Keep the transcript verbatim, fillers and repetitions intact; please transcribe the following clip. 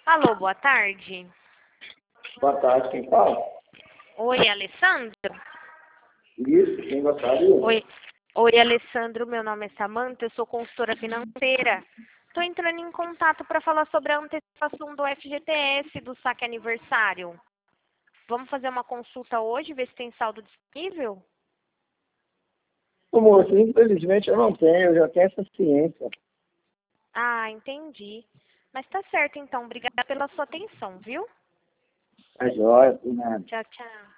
Alô, boa tarde. Boa tarde, quem fala? Oi, Alessandro? Isso, quem gostaria? Oi, Oi, Alessandro, meu nome é Samanta, eu sou consultora financeira. Estou entrando em contato para falar sobre a antecipação do F G T S do saque aniversário. Vamos fazer uma consulta hoje, ver se tem saldo disponível? Ô, moço, infelizmente eu não tenho, eu já tenho essa ciência. Ah, entendi. Mas tá certo então, obrigada pela sua atenção, viu? Tá jóia, por nada. Tchau, tchau.